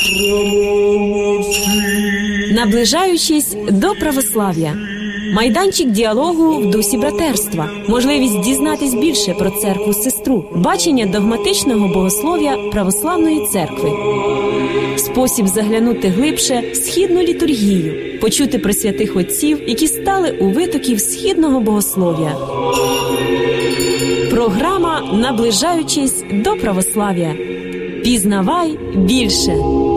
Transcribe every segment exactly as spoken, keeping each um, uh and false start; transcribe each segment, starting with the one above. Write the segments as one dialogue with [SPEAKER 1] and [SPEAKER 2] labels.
[SPEAKER 1] Наближаючись до православ'я. Майданчик діалогу в дусі братерства. Можливість дізнатись більше про церкву-сестру. Бачення догматичного богослов'я православної церкви. Спосіб заглянути глибше в східну літургію. Почути про святих отців, які стали у витоків східного богослов'я. Програма «Наближаючись до православ'я». Пізнавай більше.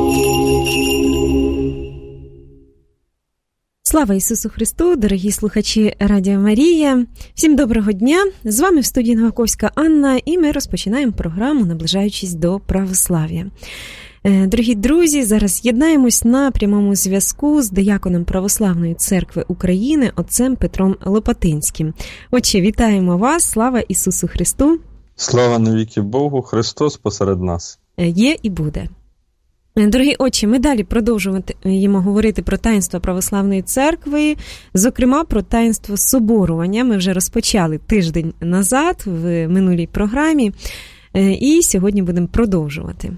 [SPEAKER 1] Слава Ісусу Христу, дорогі слухачі Радіо Марія. Всім доброго дня. З вами в студії Новаковська Анна, і ми розпочинаємо програму «Наближаючись до православ'я». Дорогі друзі, зараз єднаємось на прямому зв'язку з дияконом Православної церкви України, отцем Петром Лопатинським. Отче, вітаємо вас. Слава Ісусу Христу.
[SPEAKER 2] Слава навіки Богу, Христос посеред нас.
[SPEAKER 1] Є і буде. Дорогі отче, ми далі продовжуємо говорити про таїнство Православної церкви, зокрема про таїнство соборування. Ми вже розпочали тиждень назад в минулій програмі, і сьогодні будемо продовжувати.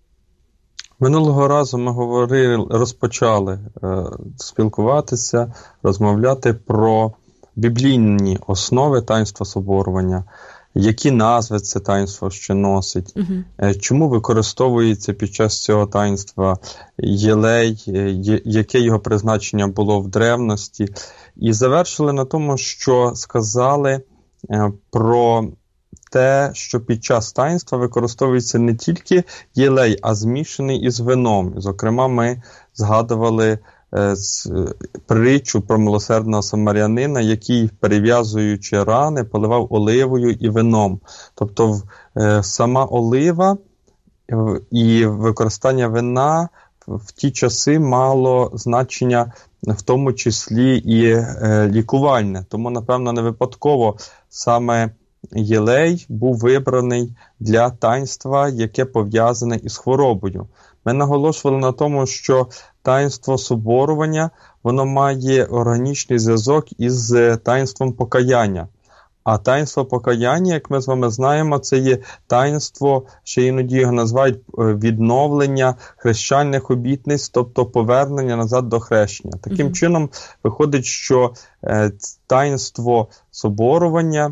[SPEAKER 2] Минулого разу ми говорили, розпочали е, спілкуватися, розмовляти про біблійні основи таїнства соборування, які назви це таїнство ще носить, uh-huh. е, чому використовується під час цього таїнства єлей, е, яке його призначення було в древності. І завершили на тому, що сказали е, про те, що під час таїнства використовується не тільки єлей, а змішаний із вином. Зокрема, ми згадували е, з, притчу про милосердного самарянина, який, перев'язуючи рани, поливав оливою і вином. Тобто е, сама олива е, і використання вина в ті часи мало значення, в тому числі і е, лікувальне. Тому, напевно, не випадково саме єлей був вибраний для таїнства, яке пов'язане із хворобою. Ми наголошували на тому, що таїнство соборування, воно має органічний зв'язок із таїнством покаяння. А таїнство покаяння, як ми з вами знаємо, це є таїнство, ще іноді його називають відновлення хрещальних обітниць, тобто повернення назад до хрещення. Таким mm-hmm. чином, виходить, що е, таїнство соборування,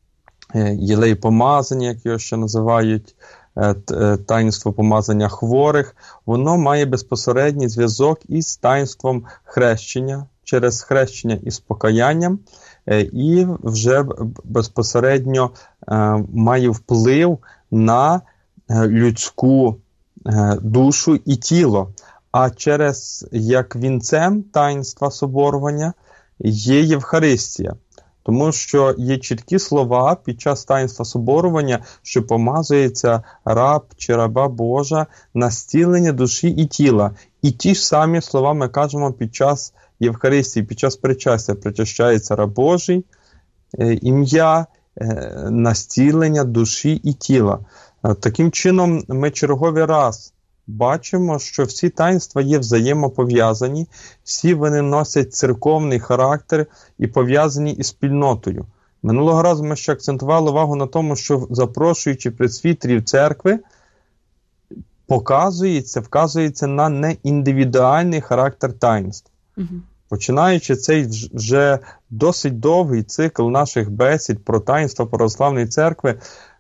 [SPEAKER 2] єлей помазання, як його ще називають, таїнство помазання хворих, воно має безпосередній зв'язок із таїнством хрещення, через хрещення із покаянням, і вже безпосередньо має вплив на людську душу і тіло. А через, як вінцем таїнства соборування, є Євхаристія. Тому що є чіткі слова під час таїнства соборування, що помазується раб чи раба Божа на зцілення душі і тіла. І ті ж самі слова ми кажемо під час Євхаристії, під час причастя. Причащається раб Божий, ім'я на зцілення душі і тіла. Таким чином ми черговий раз бачимо, що всі таїнства є взаємопов'язані, всі вони носять церковний характер і пов'язані із спільнотою. Минулого разу ми ще акцентували увагу на тому, що запрошуючи пресвітерів церкви, показується, вказується на неіндивідуальний характер таїнств. Угу. Починаючи цей вже досить довгий цикл наших бесід про таїнство Православної церкви,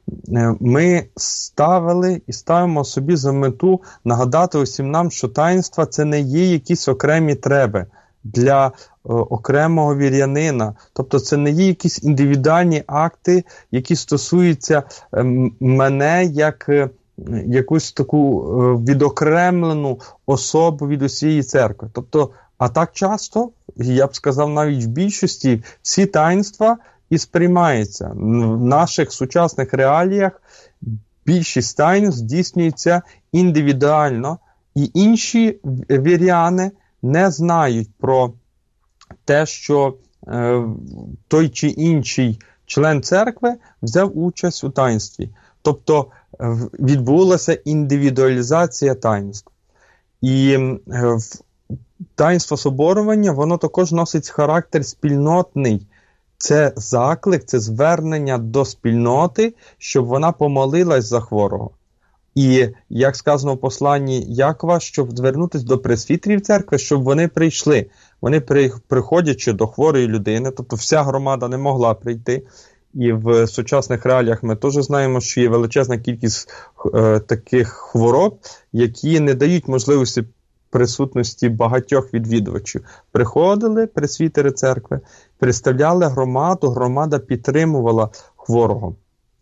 [SPEAKER 2] ми ставили і ставимо собі за мету нагадати усім нам, що таїнства – це не є якісь окремі треби для о, окремого вірянина. Тобто це не є якісь індивідуальні акти, які стосуються е, мене як е, якусь таку е, відокремлену особу від усієї церкви. Тобто, а так часто, я б сказав навіть в більшості, всі таїнства і сприймається. В наших сучасних реаліях більшість таїнств здійснюється індивідуально, і інші віряни не знають про те, що е, той чи інший член церкви взяв участь у таїнстві. Тобто е, відбулася індивідуалізація таїнств. І е, таїнство соборування, воно також носить характер спільнотний. Це заклик, це звернення до спільноти, щоб вона помолилась за хворого. І, як сказано в посланні Якова, щоб звернутися до пресвітерів церкви, щоб вони прийшли. Вони, приходячи до хворої людини, тобто вся громада не могла прийти, і в сучасних реаліях ми теж знаємо, що є величезна кількість е, таких хвороб, які не дають можливості присутності багатьох відвідувачів. Приходили пресвітери церкви, представляли громаду, громада підтримувала хворого.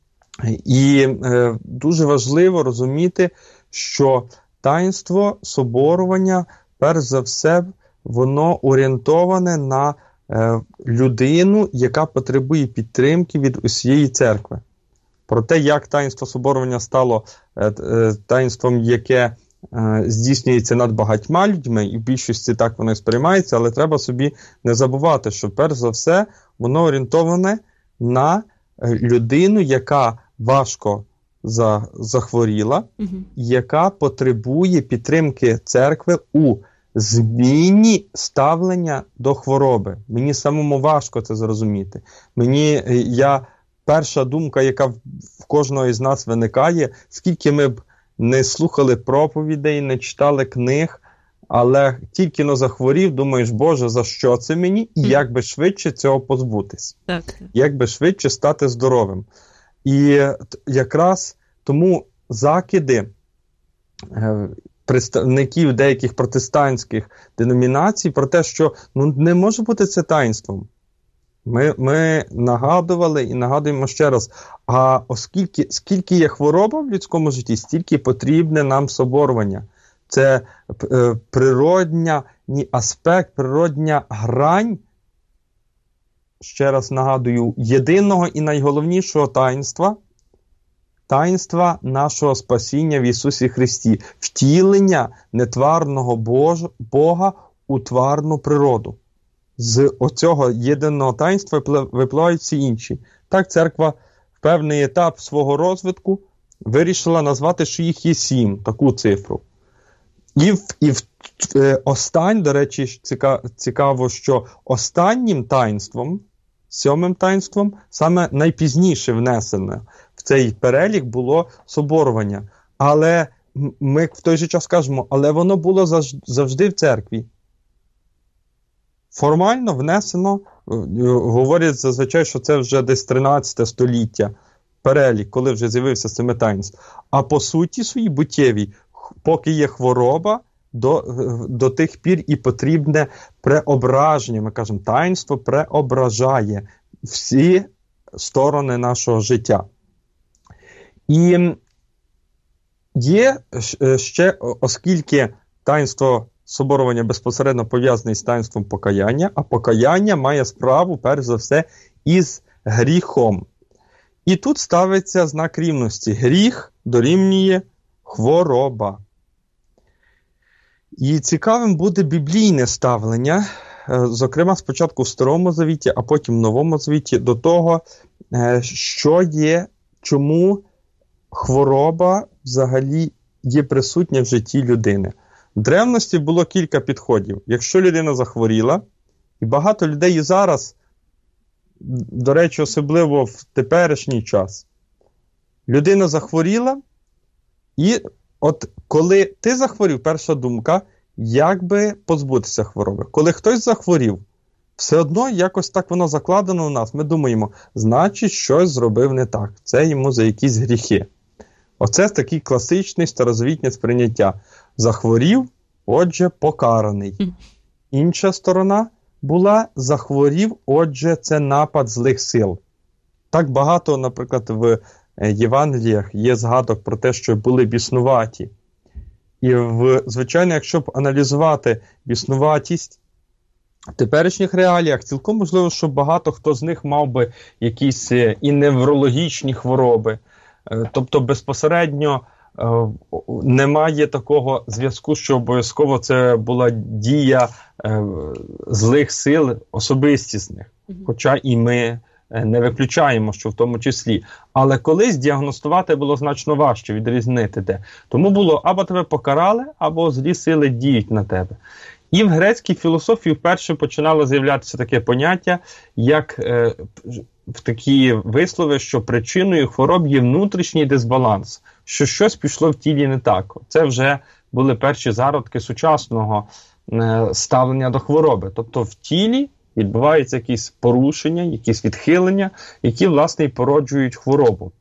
[SPEAKER 2] І е, дуже важливо розуміти, що таїнство соборування, перш за все, воно орієнтоване на е, людину, яка потребує підтримки від усієї церкви. Про те, як таїнство соборування стало е, е, таїнством, яке е, здійснюється над багатьма людьми, і в більшості так воно і сприймається, але треба собі не забувати, що перш за все воно орієнтоване на людину, яка важко за, захворіла, угу. яка потребує підтримки церкви у зміні ставлення до хвороби. Мені самому важко це зрозуміти. Мені, я, перша думка, яка в, в кожного із нас виникає, скільки ми б не слухали проповідей, не читали книг, але тільки но захворів, думаєш, Боже, за що це мені? І як би швидше цього позбутись. Так. Як би швидше стати здоровим. І якраз тому закиди е, представників деяких протестантських деномінацій про те, що ну, не може бути це таїнством. Ми, ми нагадували і нагадуємо ще раз, а оскільки скільки є хвороба в людському житті, стільки потрібне нам соборування. Це е, природня аспект, природня грань, ще раз нагадую, єдиного і найголовнішого таїнства, таїнства нашого спасіння в Ісусі Христі, втілення нетварного Бож, Бога у тварну природу. З оцього єдиного таїнства випливають всі інші. Так, церква в певний етап свого розвитку вирішила назвати, що їх є сім, таку цифру. І в, і в е, остань, до речі, ціка, цікаво, що останнім таїнством, сьомим таїнством, саме найпізніше внесене в цей перелік було соборування. Але ми в той же час кажемо, але воно було завжди, завжди в церкві. Формально внесено, говорять зазвичай, що це вже десь тринадцяте століття, перелік, коли вже з'явився семи таїнств. А по суті своїй буттєвій, поки є хвороба, до, до тих пір і потрібне преображення. Ми кажемо, таїнство преображає всі сторони нашого життя. І є ще, оскільки таїнство соборування безпосередньо пов'язане з таїнством покаяння, а покаяння має справу, перш за все, із гріхом. І тут ставиться знак рівності. Гріх дорівнює хвороба. І цікавим буде біблійне ставлення, зокрема спочатку в Старому Завіті, а потім в Новому Завіті, до того, що є, чому хвороба взагалі є присутня в житті людини. В древності було кілька підходів. Якщо людина захворіла, і багато людей і зараз, до речі, особливо в теперішній час, людина захворіла, і от коли ти захворів, перша думка, як би позбутися хвороби. Коли хтось захворів, все одно якось так воно закладено у нас. Ми думаємо, значить, щось зробив не так. Це йому за якісь гріхи. Оце такий класичний старозавітнє сприйняття. Захворів, отже, покараний. Інша сторона була, захворів, отже, це напад злих сил. Так багато, наприклад, в Євангеліях є згадок про те, що були біснуваті. І, в, звичайно, якщо б аналізувати біснуватість в теперішніх реаліях, цілком можливо, що багато хто з них мав би якісь і неврологічні хвороби. Тобто безпосередньо немає такого зв'язку, що обов'язково це була дія злих сил особистісних. Хоча і ми не виключаємо, що в тому числі. Але колись діагностувати було значно важче, відрізнити те. Тому було, або тебе покарали, або злі сили діють на тебе. І в грецькій філософії вперше починало з'являтися таке поняття, як е, в такі вислови, що причиною хвороб є внутрішній дисбаланс. що щось пішло в тілі не так. Це вже були перші зародки сучасного е, ставлення до хвороби. Тобто в тілі відбуваються якісь порушення, якісь відхилення, які, власне, і породжують хворобу.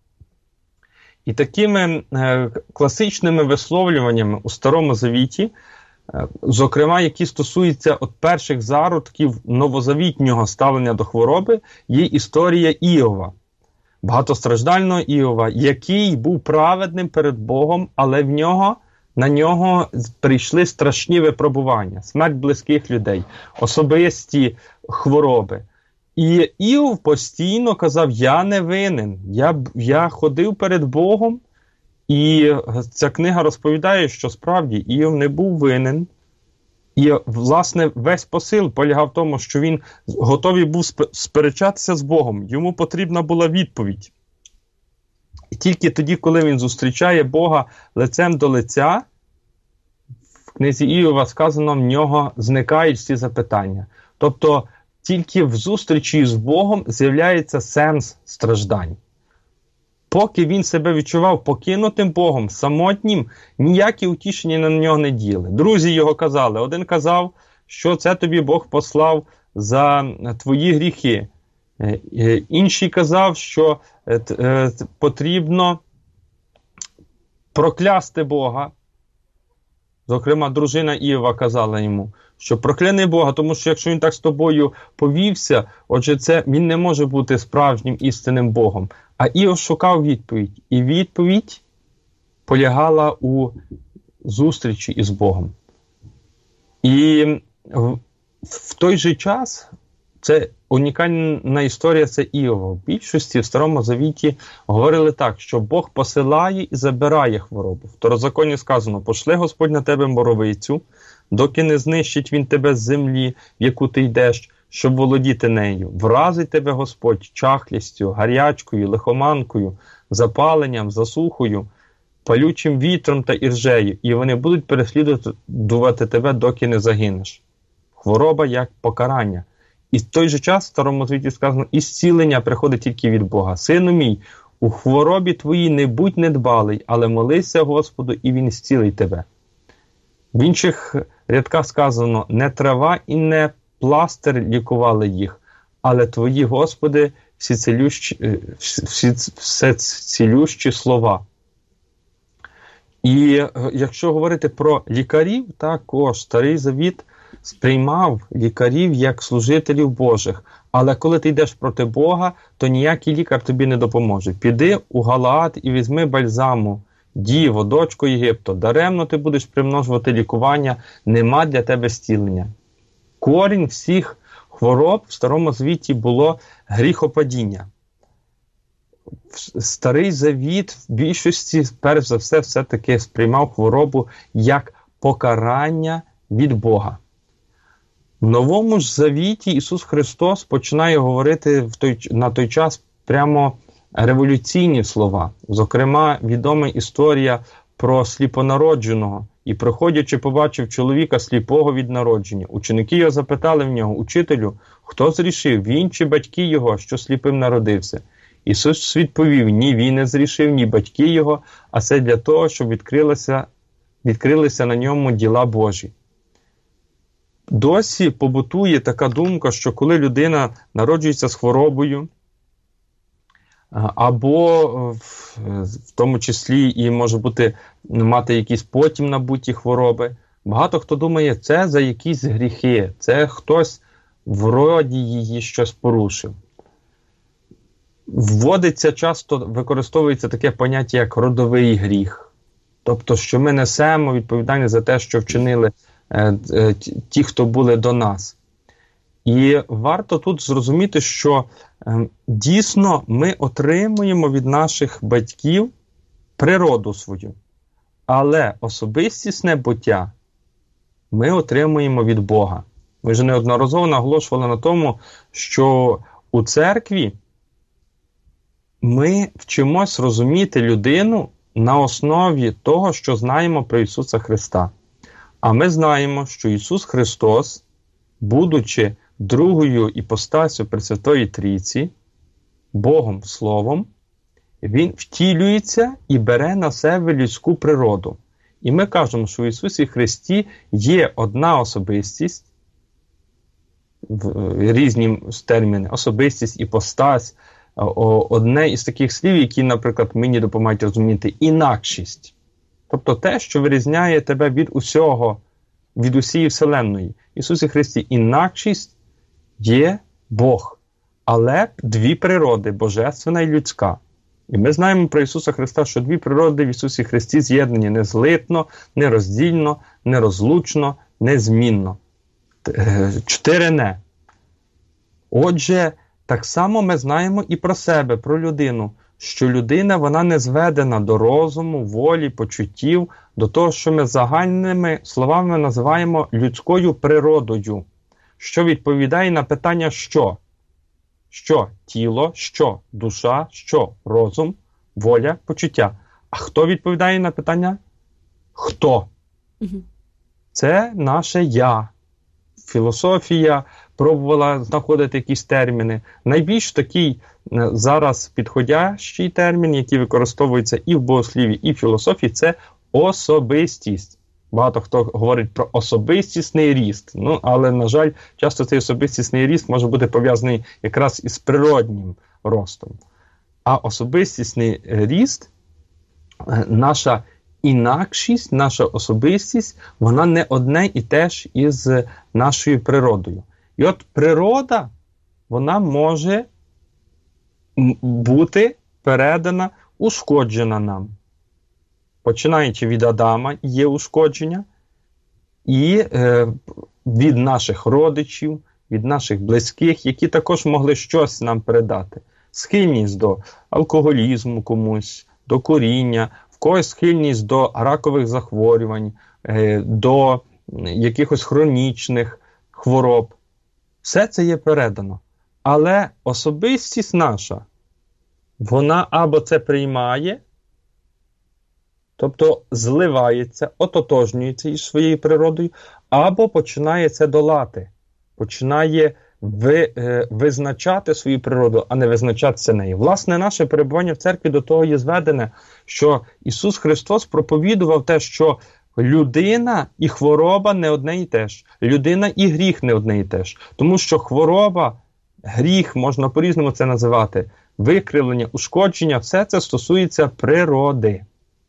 [SPEAKER 2] І такими е, класичними висловлюваннями у Старому Завіті, е, зокрема, які стосуються от перших зародків новозавітнього ставлення до хвороби, є історія Іова, багатостраждального Іова, який був праведним перед Богом, але в нього, на нього прийшли страшні випробування, смерть близьких людей, особисті хвороби. І Іов постійно казав, я не винен, я, я ходив перед Богом, і ця книга розповідає, що справді Іов не був винен, і, власне, весь посил полягав в тому, що він готовий був сперечатися з Богом, йому потрібна була відповідь. І тільки тоді, коли він зустрічає Бога лицем до лиця, в книзі Іова сказано, в нього зникають всі запитання. Тобто, тільки в зустрічі з Богом з'являється сенс страждань. Поки він себе відчував покинутим Богом, самотнім, ніякі утішення на нього не діяли. Друзі його казали, один казав, що це тобі Бог послав за твої гріхи. Інший казав, що потрібно проклясти Бога. Зокрема, дружина Іова казала йому, що прокляни Бога, тому що якщо він так з тобою повівся, отже, це він не може бути справжнім істинним Богом. А Іов шукав відповідь. І відповідь полягала у зустрічі із Богом. І в, в той же час це унікальна історія, це Іова. В більшості в Старому Завіті говорили так, що Бог посилає і забирає хворобу. В Второзаконі сказано, пошли Господь на тебе моровицю, доки не знищить він тебе з землі, в яку ти йдеш, щоб володіти нею. Вразить тебе Господь чахлістю, гарячкою, лихоманкою, запаленням, засухою, палючим вітром та іржею, і вони будуть переслідувати тебе, доки не загинеш. Хвороба як покарання. І в той же час в Старому Завіті сказано, і зцілення приходить тільки від Бога. Сину мій, у хворобі твоїй не будь недбалий, але молися Господу, і він зцілить тебе. В інших рядках сказано, не трава і не пластир лікували їх, але твої, Господи, всі цілющі, всі, все цілющі слова. І якщо говорити про лікарів, також Старий Завіт сприймав лікарів як служителів Божих. Але коли ти йдеш проти Бога, то ніякий лікар тобі не допоможе. Піди у Галаад і візьми бальзаму, діво, дочку Єгипту. Даремно ти будеш примножувати лікування, нема для тебе зцілення. Корінь всіх хвороб в Старому Завіті було гріхопадіння. Старий Завіт в більшості, перш за все, все-таки сприймав хворобу як покарання від Бога. В Новому ж Завіті Ісус Христос починає говорити в той, на той час прямо революційні слова. Зокрема, відома історія про сліпонародженого. І, проходячи, побачив чоловіка сліпого від народження. Ученики його запитали в нього, учителю, хто зрішив, він чи батьки його, що сліпим народився? Ісус відповів, ні він не зрішив, ні батьки його, а це для того, щоб відкрилися, відкрилися на ньому діла Божі. Досі побутує така думка, що коли людина народжується з хворобою, або в, в тому числі і може бути мати якісь потім набуті хвороби, багато хто думає, це за якісь гріхи, це хтось в роді її щось порушив. Вводиться, часто використовується таке поняття, як родовий гріх. Тобто, що ми несемо відповідальність за те, що вчинили е, е, ті, хто були до нас. І варто тут зрозуміти, що е, дійсно ми отримуємо від наших батьків природу свою. Але особистісне буття ми отримуємо від Бога. Ми вже неодноразово наголошували на тому, що у церкві ми вчимось розуміти людину на основі того, що знаємо про Ісуса Христа. А ми знаємо, що Ісус Христос, будучи другою іпостасю Пресвятої Трійці, Богом Словом, Він втілюється і бере на себе людську природу. І ми кажемо, що в Ісусі Христі є одна особистість, різні терміни, особистість, іпостась, одне із таких слів, які, наприклад, мені допомагають розуміти, інакшість. Тобто те, що вирізняє тебе від усього, від усієї Вселенної. В Ісусі Христі інакшість є Бог, але дві природи, божественна і людська. І ми знаємо про Ісуса Христа, що дві природи в Ісусі Христі з'єднані незлитно, нероздільно, нерозлучно, незмінно. Чотири «не». Отже, так само ми знаємо і про себе, про людину, що людина, вона не зведена до розуму, волі, почуттів, до того, що ми загальними словами називаємо людською природою, що відповідає на питання «що?». Що тіло, що душа, що розум, воля, почуття. А хто відповідає на питання? Хто? Угу. Це наше «я». Філософія пробувала знаходити якісь терміни. Найбільш такий зараз підходящий термін, який використовується і в богослів'ї, і в філософії, це особистість. Багато хто говорить про особистісний ріст. Ну, але, на жаль, часто цей особистісний ріст може бути пов'язаний якраз із природнім ростом. А особистісний ріст, наша інакшість, наша особистість, вона не одне і те ж із нашою природою. І от природа, вона може бути передана, ушкоджена нам. Починаючи від Адама, є ушкодження, і е, від наших родичів, від наших близьких, які також могли щось нам передати. Схильність до алкоголізму комусь, до куріння, в когось схильність до ракових захворювань, е, до якихось хронічних хвороб. Все це є передано. Але особистість наша, вона або це приймає, тобто зливається, ототожнюється із своєю природою, або починає це долати, починає ви, е, визначати свою природу, а не визначатися нею. Власне, наше перебування в церкві до того є зведене, що Ісус Христос проповідував те, що людина і хвороба не одне і те ж. Людина і гріх не одне і те ж. Тому що хвороба, гріх, можна по-різному це називати, викривлення, ушкодження, все це стосується природи.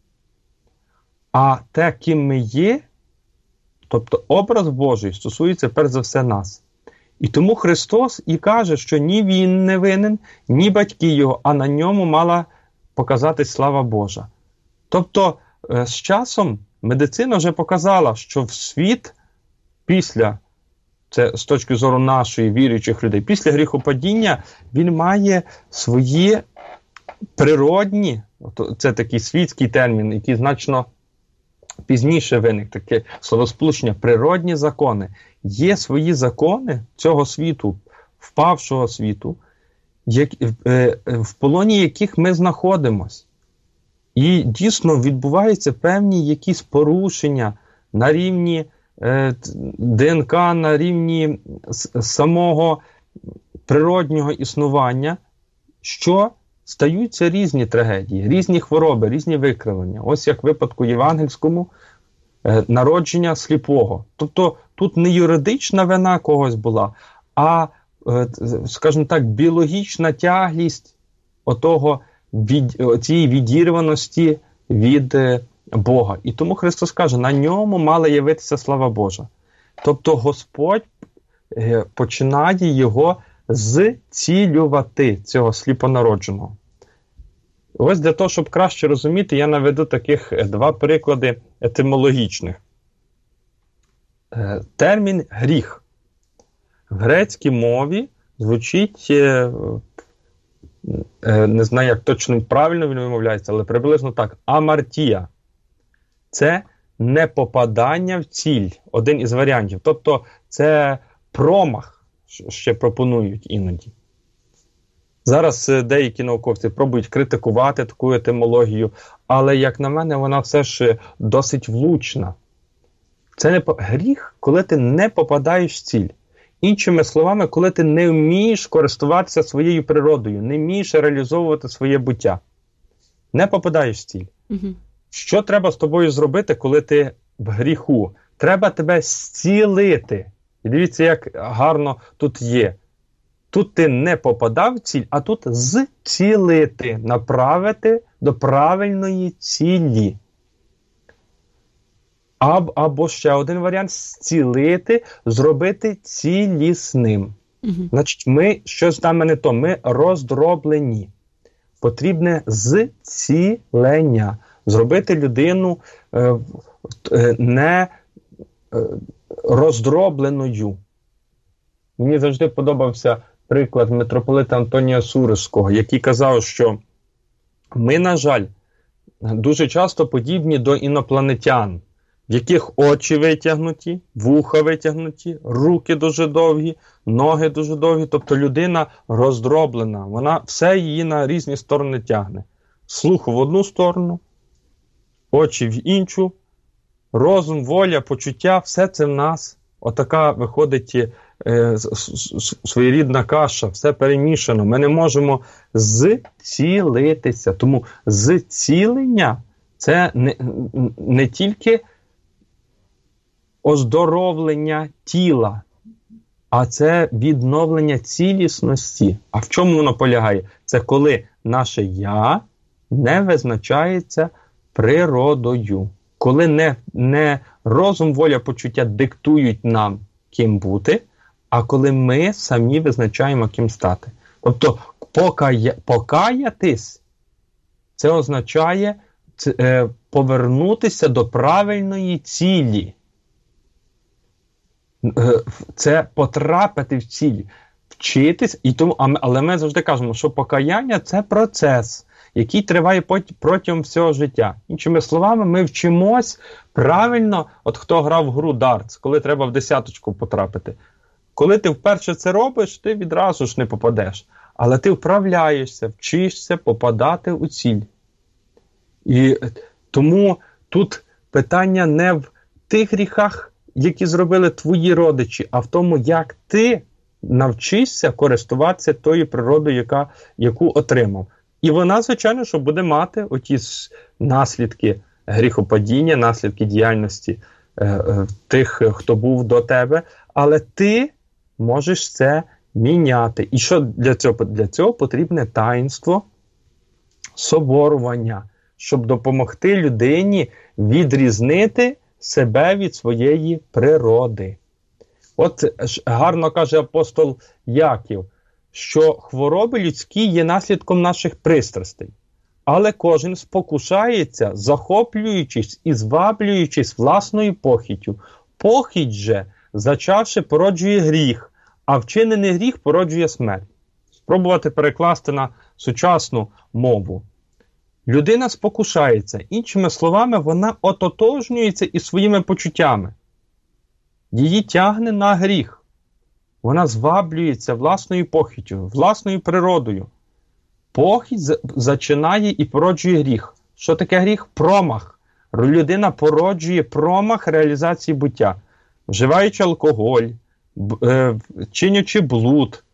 [SPEAKER 2] А те, ким ми є, тобто образ Божий, стосується перш за все нас. І тому Христос і каже, що ні Він не винен, ні батьки Його, а на ньому мала показатись слава Божа. Тобто, з часом медицина вже показала, що в світ після, це з точки зору нашої віруючих людей, після гріхопадіння він має свої природні, це такий світський термін, який значно пізніше виник, таке словосполучення, природні закони. Є свої закони цього світу, впавшого світу, як, е, в полоні яких ми знаходимось. І дійсно відбуваються певні якісь порушення на рівні е, ДНК, на рівні самого природнього існування, що стаються різні трагедії, різні хвороби, різні викривлення. Ось як в випадку євангельському е, народження сліпого. Тобто тут не юридична вина когось була, а, е, скажімо так, біологічна тяглість отого, від, цієї відірваності від е, Бога. І тому Христос каже, на ньому мала явитися слава Божа. Тобто Господь е, починає його зцілювати, цього сліпонародженого. Ось для того, щоб краще розуміти, я наведу таких два приклади етимологічних. Термін «гріх» в грецькій мові звучить, не знаю, як точно правильно він вимовляється, але приблизно так, амартія. Це непопадання в ціль, один із варіантів. Тобто це промах, ще пропонують іноді. Зараз деякі науковці пробують критикувати таку етимологію, але, як на мене, вона все ж досить влучна. Це не гріх, коли ти не попадаєш в ціль. Іншими словами, коли ти не вмієш користуватися своєю природою, не вмієш реалізовувати своє буття. не попадаєш в ціль.
[SPEAKER 1] Угу.
[SPEAKER 2] Що треба з тобою зробити, коли ти в гріху? Треба тебе зцілити. І дивіться, як гарно тут є. Тут ти не попадав в ціль, а тут зцілити, направити до правильної цілі. Аб, або ще один варіант – зцілити, зробити цілісним. Угу. Значить, ми, щось там не то, ми роздроблені. Потрібне зцілення. Зробити людину е, е, не е, роздробленою. Мені завжди подобався приклад митрополита Антонія Суриського, який казав, що ми, на жаль, дуже часто подібні до інопланетян, в яких очі витягнуті, вуха витягнуті, руки дуже довгі, ноги дуже довгі, тобто людина роздроблена, вона все її на різні сторони тягне. Слух в одну сторону, очі в іншу, розум, воля, почуття, все це в нас. Отака виходить е, своєрідна каша, все перемішано. Ми не можемо зцілитися. Тому зцілення – це не, не тільки оздоровлення тіла, а це відновлення цілісності. А в чому воно полягає? Це коли наше «я» не визначається природою. Коли не, не розум, воля, почуття диктують нам, ким бути, а коли ми самі визначаємо, ким стати. Тобто покая, покаятись – це означає це, е, повернутися до правильної цілі. Е, це потрапити в ціль, вчитись. І тому, але ми завжди кажемо, що покаяння – це процес, який триває протягом всього життя. Іншими словами, ми вчимось правильно, от хто грав в гру дартс, коли треба в десяточку потрапити. Коли ти вперше це робиш, ти відразу ж не попадеш. Але ти вправляєшся, вчишся попадати у ціль. І тому тут питання не в тих гріхах, які зробили твої родичі, а в тому, як ти навчишся користуватися тою природою, яка, яку отримав. І вона, звичайно, що буде мати оті наслідки гріхопадіння, наслідки діяльності е, е, тих, хто був до тебе, але ти можеш це міняти. І що для цього? Для цього потрібне таїнство соборування, щоб допомогти людині відрізнити себе від своєї природи. От гарно каже апостол Яків, що хвороби людські є наслідком наших пристрастей. Але кожен спокушається, захоплюючись і зваблюючись власною похіттю. Похіть же, зачавши, породжує гріх, а вчинений гріх породжує смерть. Спробувати перекласти на сучасну мову. Людина спокушається. Іншими словами, вона ототожнюється із своїми почуттями. Її тягне на гріх. Вона зваблюється власною похіттю, власною природою. Похіть зачинає і породжує гріх. Що таке гріх? Промах. Людина породжує промах реалізації буття. Вживаючи алкоголь, чинячи блуд,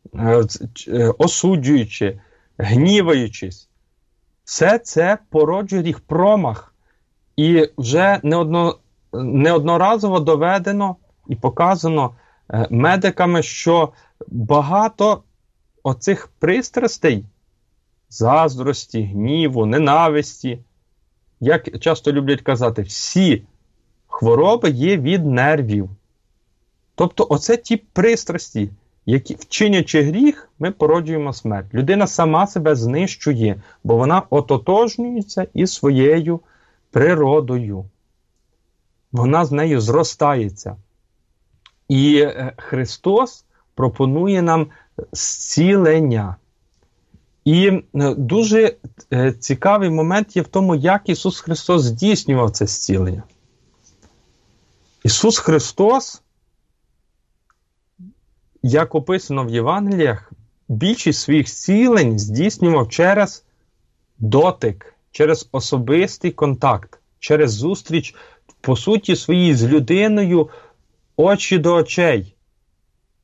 [SPEAKER 2] осуджуючи, гніваючись. Все це породжує гріх, промах. І вже неодно, неодноразово доведено і показано медиками, що багато оцих пристрастей, заздрості, гніву, ненависті, як часто люблять казати, всі хвороби є від нервів. Тобто оце ті пристрасті, які, вчинячи гріх, ми породжуємо смерть. Людина сама себе знищує, бо вона ототожнюється із своєю природою. Вона з нею зростається. І Христос пропонує нам зцілення. І дуже цікавий момент є в тому, як Ісус Христос здійснював це зцілення. Ісус Христос, як описано в Євангеліях, більшість своїх зцілень здійснював через дотик, через особистий контакт, через зустріч, по суті, своїй з людиною, очі до очей,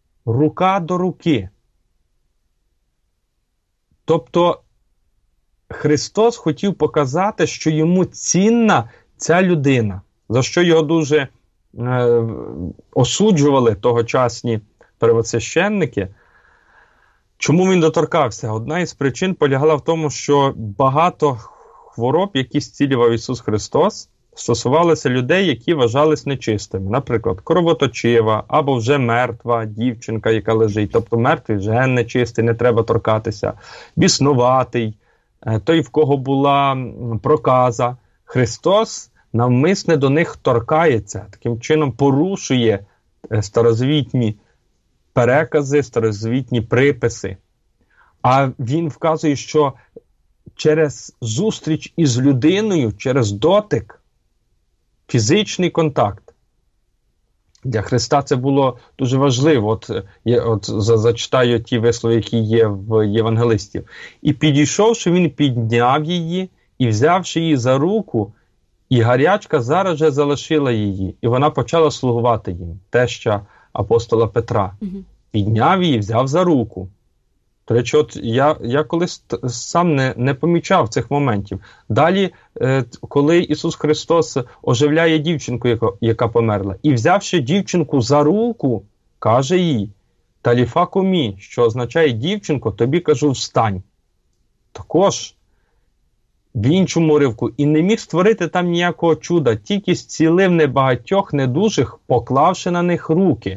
[SPEAKER 2] рука до руки. Тобто Христос хотів показати, що йому цінна ця людина, за що його дуже е, осуджували тогочасні первосвященники. Чому він доторкався? Одна із причин полягала в тому, що багато хвороб, які зцілював Ісус Христос, стосувалися людей, які вважались нечистими. Наприклад, кровоточива або вже мертва дівчинка, яка лежить. Тобто мертвий вже нечистий, не треба торкатися. Біснуватий, той, в кого була проказа. Христос навмисне до них торкається, таким чином порушує старозвітні перекази, старозвітні приписи. А він вказує, що через зустріч із людиною, через дотик, фізичний контакт. Для Христа це було дуже важливо. От, я от зачитаю ті вислови, які є в євангелистів. «І підійшовши, він підняв її, і взявши її за руку, і гарячка зараз же залишила її, і вона почала слугувати їм». Теща апостола Петра. Угу. Підняв її, взяв за руку. До речі, от я, я колись сам не, не помічав цих моментів. Далі, е, коли Ісус Христос оживляє дівчинку, яка, яка померла, і взявши дівчинку за руку, каже їй: «Таліфа кумі», що означає: «Дівчинко, тобі кажу, встань». Також в іншому уривку: «І не міг створити там ніякого чуда, тільки зцілив небагатьох недужих, поклавши на них руки».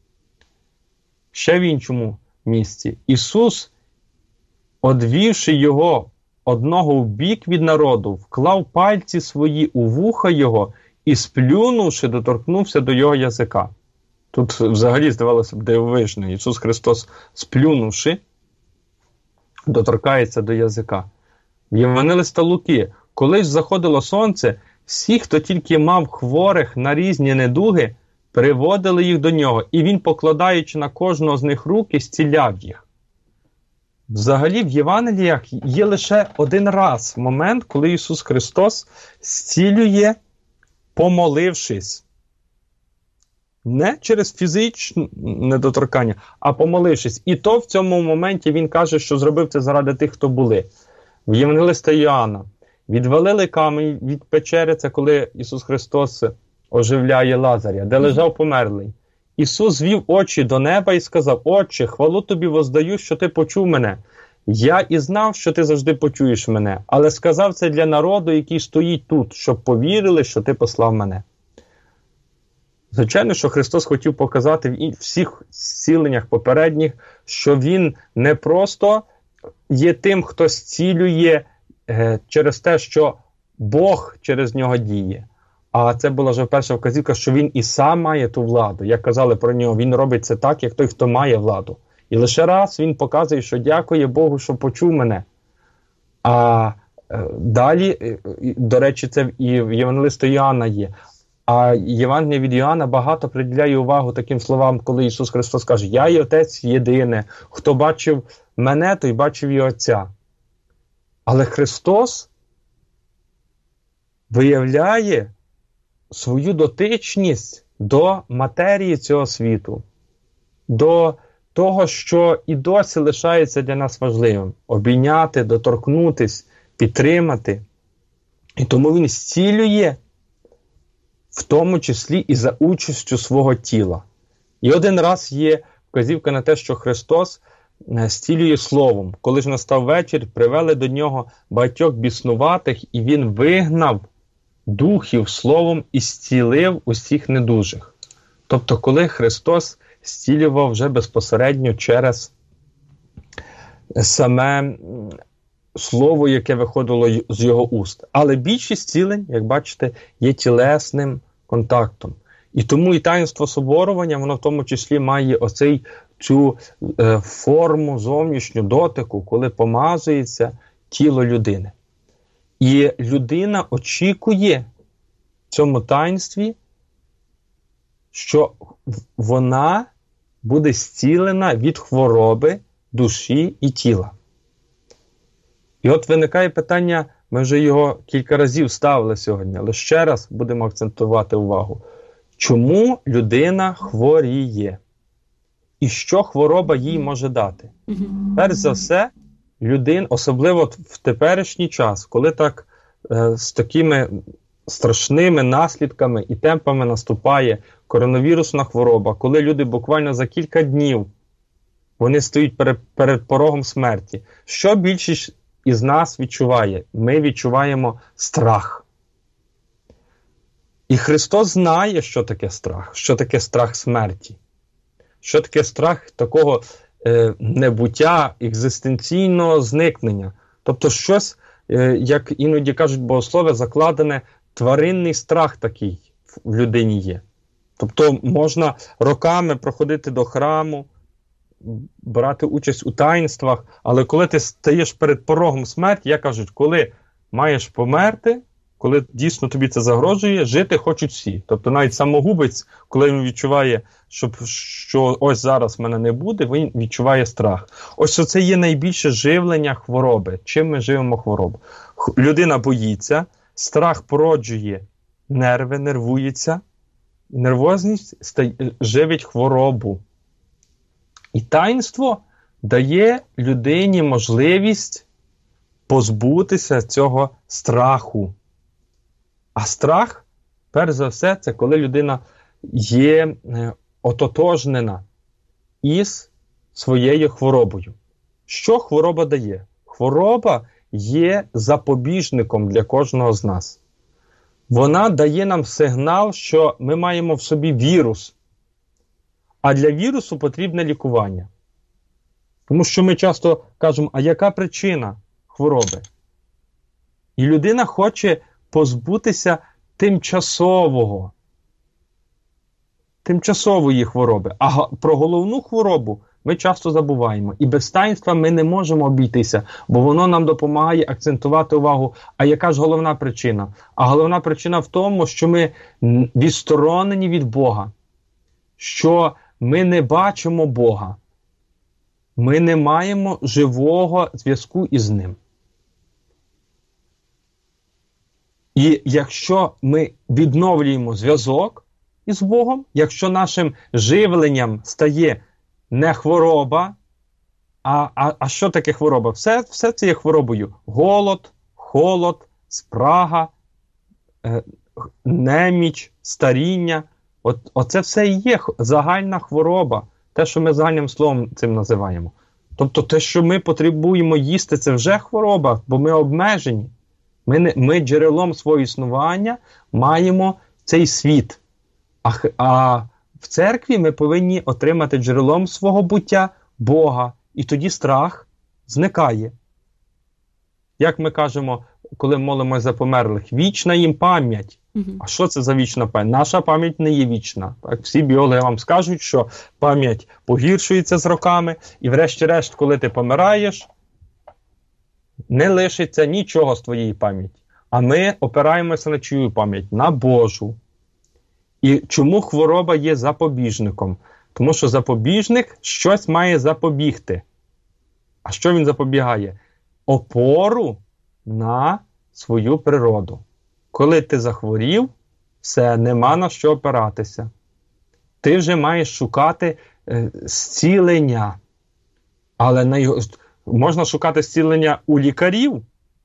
[SPEAKER 2] Ще в іншому місці: «Ісус, одвівши його одного в бік від народу, вклав пальці свої у вуха його і, сплюнувши, доторкнувся до його язика». Тут взагалі, здавалося б, дивовижно. Ісус Христос, сплюнувши, доторкається до язика. В Євангелиста Луки: «Коли ж заходило сонце, всі, хто тільки мав хворих на різні недуги, приводили їх до нього, і він, покладаючи на кожного з них руки, зціляв їх». Взагалі в Євангеліях є лише один раз момент, коли Ісус Христос зцілює, помолившись. Не через фізичне недоторкання, а помолившись. І то в цьому моменті він каже, що зробив це заради тих, хто були. В Євангелиста Іоанна: «Відвалили камінь від печери», це коли Ісус Христос оживляє Лазаря, де лежав померлий. Ісус звів очі до неба і сказав: «Отче, хвалу тобі воздаю, що ти почув мене. Я і знав, що ти завжди почуєш мене, але сказав це для народу, який стоїть тут, щоб повірили, що ти послав мене». Звичайно, що Христос хотів показати в всіх зціленнях попередніх, що Він не просто є тим, хто зцілює е, через те, що Бог через нього діє. А це була вже перша вказівка, що він і сам має ту владу. Як казали про нього, він робить це так, як той, хто має владу. І лише раз він показує, що дякує Богу, що почув мене. А е, далі, е, до речі, це і в Євангелиста Іоанна є. А Євангелія від Іоанна багато приділяє увагу таким словам, коли Ісус Христос каже: «Я і Отець єдине. Хто бачив мене, той бачив і Отця». Але Христос виявляє свою дотичність до матерії цього світу, до того, що і досі лишається для нас важливим – обійняти, доторкнутись, підтримати. І тому Він зцілює, в тому числі і за участю свого тіла. І один раз є вказівка на те, що Христос зцілює словом. Коли ж настав вечір, привели до нього багатьох біснуватих, і він вигнав духів словом і зцілив усіх недужих. Тобто, коли Христос зцілював вже безпосередньо через саме слово, яке виходило з його уст. Але більшість зцілень, як бачите, є тілесним контактом. І тому і таїнство соборування, воно в тому числі має оцей, цю е, форму зовнішню дотику, коли помазується тіло людини. І людина очікує в цьому таїнстві, що вона буде зцілена від хвороби душі і тіла. І от виникає питання, ми вже його кілька разів ставили сьогодні, але ще раз будемо акцентувати увагу. Чому людина хворіє? І що хвороба їй може дати? Перш за все, людин, особливо в теперішній час, коли так е, з такими страшними наслідками і темпами наступає коронавірусна хвороба, коли люди буквально за кілька днів вони стоять перед, перед порогом смерті. Що більшість із нас відчуває? Ми відчуваємо страх. І Христос знає, що таке страх, що таке страх смерті, що таке страх такого е, небуття, екзистенційного зникнення. Тобто щось, е, як іноді кажуть богослови, закладене тваринний страх такий в людині є. Тобто можна роками проходити до храму, брати участь у таїнствах, але коли ти стаєш перед порогом смерті, як кажуть, коли маєш померти, коли дійсно тобі це загрожує, жити хочуть всі. Тобто навіть самогубець, коли він відчуває, що, що ось зараз мене не буде, він відчуває страх. Ось це є найбільше живлення хвороби. Чим ми живемо хворобу? Людина боїться, страх породжує нерви, нервується, нервозність стає, живить хворобу. І таїнство дає людині можливість позбутися цього страху. А страх, перш за все, це коли людина є ототожнена із своєю хворобою. Що хвороба дає? Хвороба є запобіжником для кожного з нас. Вона дає нам сигнал, що ми маємо в собі вірус. А для вірусу потрібне лікування. Тому що ми часто кажемо, а яка причина хвороби? І людина хоче позбутися тимчасового, тимчасової хвороби. А про головну хворобу ми часто забуваємо. І без таїнства ми не можемо обійтися, бо воно нам допомагає акцентувати увагу. А яка ж головна причина? А головна причина в тому, що ми відсторонені від Бога. Що ми не бачимо Бога. Ми не маємо живого зв'язку із Ним. І якщо ми відновлюємо зв'язок із Богом, якщо нашим живленням стає не хвороба, а, а, а що таке хвороба? Все, все це є хворобою. Голод, холод, спрага, е, неміч, старіння. От, оце все і є загальна хвороба. Те, що ми загальним словом цим називаємо. Тобто те, що ми потребуємо їсти, це вже хвороба, бо ми обмежені. Ми, не, ми джерелом свого існування маємо цей світ. А, а в церкві ми повинні отримати джерелом свого буття Бога. І тоді страх зникає. Як ми кажемо, коли молимося за померлих, вічна їм пам'ять. Угу. А що це за вічна пам'ять? Наша пам'ять не є вічна. Так, всі біологи вам скажуть, що пам'ять погіршується з роками, і врешті-решт, коли ти помираєш, не лишиться нічого з твоєї пам'яті. А ми опираємося на чию пам'ять? На Божу. І чому хвороба є запобіжником? Тому що запобіжник щось має запобігти. А що він запобігає? Опору на свою природу. Коли ти захворів, все, нема на що опиратися. Ти вже маєш шукати е, зцілення. Але на його, можна шукати зцілення у лікарів.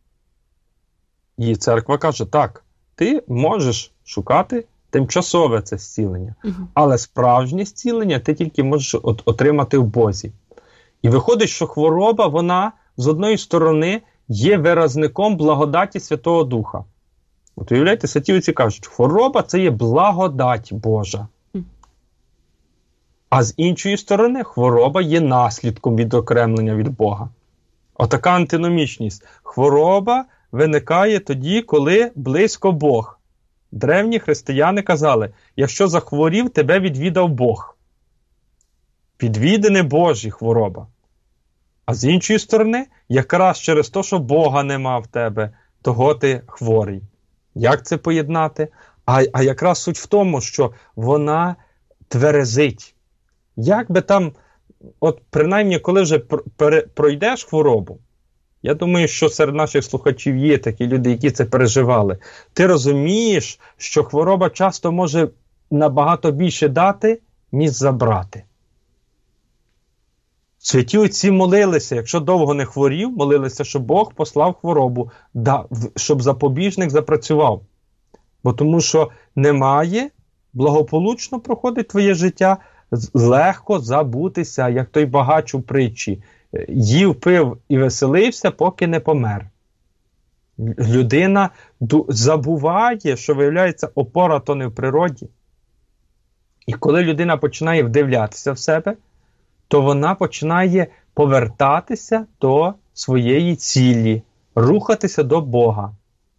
[SPEAKER 2] І церква каже, так, ти можеш шукати тимчасове це зцілення. Угу. Але справжнє зцілення ти тільки можеш от, отримати в Бозі. І виходить, що хвороба, вона, з одної сторони, є виразником благодаті Святого Духа. От уявляєте, святі отці кажуть, хвороба – це є благодать Божа. Mm. А з іншої сторони, хвороба є наслідком відокремлення від Бога. Отака антиномічність. Хвороба виникає тоді, коли близько Бог. Древні християни казали, якщо захворів, тебе відвідав Бог. Відвідини Божі хвороба. А з іншої сторони, якраз через те, що Бога нема в тебе, того ти хворий. Як це поєднати? А, а якраз суть в тому, що вона тверезить. Як би там, от принаймні, коли вже пройдеш хворобу, я думаю, що серед наших слухачів є такі люди, які це переживали. Ти розумієш, що хвороба часто може набагато більше дати, ніж забрати. Святі отці молилися, якщо довго не хворів, молилися, щоб Бог послав хворобу, щоб запобіжник запрацював. Бо тому що немає, благополучно проходить твоє життя, легко забутися, як той багач у притчі. Їв, пив і веселився, поки не помер. Людина забуває, що, виявляється, опора то не в природі. І коли людина починає вдивлятися в себе, то вона починає повертатися до своєї цілі, рухатися до Бога.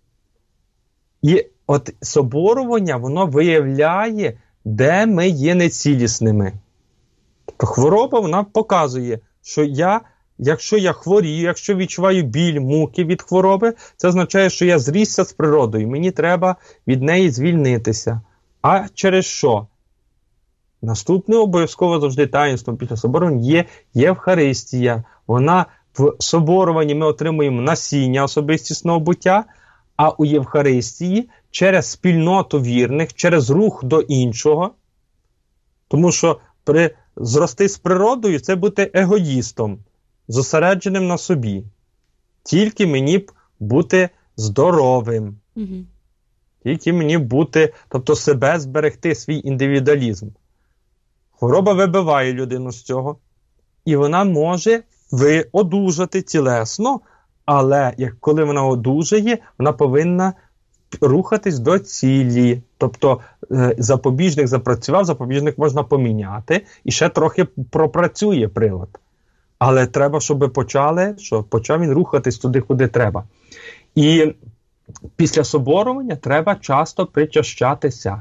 [SPEAKER 2] І от соборування, воно виявляє, де ми є нецілісними. Тобто хвороба, вона показує, що я, якщо я хворію, якщо відчуваю біль, муки від хвороби, це означає, що я зрісся з природою, мені треба від неї звільнитися. А через що? Наступне обов'язково завжди таїнством після соборування є Євхаристія. Вона в соборуванні ми отримуємо насіння особистісного буття, а у Євхаристії через спільноту вірних, через рух до іншого. Тому що при зрости з природою – це бути егоїстом, зосередженим на собі. Тільки мені б бути здоровим. Угу. Тільки мені бути, тобто себе зберегти, свій індивідуалізм. Хвороба вибиває людину з цього, і вона може одужати тілесно, але як коли вона одужає, вона повинна рухатись до цілі. Тобто е, запобіжник запрацював, запобіжник можна поміняти, і ще трохи пропрацює прилад. Але треба, щоб почали, щоб почав він рухатись туди, куди треба. І після соборування треба часто причащатися.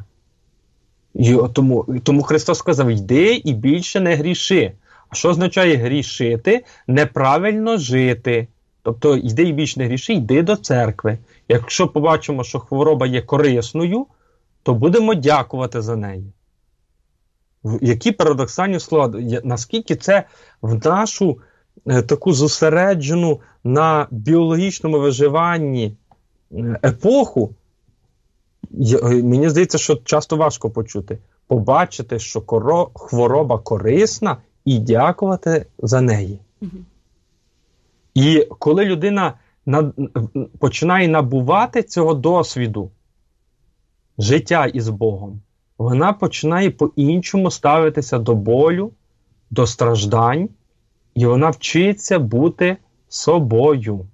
[SPEAKER 2] І тому, тому Христос сказав, йди і більше не гріши. А що означає грішити? Неправильно жити. Тобто, йди і більше не гріши, йди до церкви. Якщо побачимо, що хвороба є корисною, то будемо дякувати за неї. Які парадоксальні слова. Наскільки це в нашу е, таку зосереджену на біологічному виживанні е, епоху, мені здається, що часто важко почути. Побачити, що коро, хвороба корисна і дякувати за неї. Угу. І коли людина на, починає набувати цього досвіду життя із Богом, вона починає по-іншому ставитися до болю, до страждань, і вона вчиться бути собою.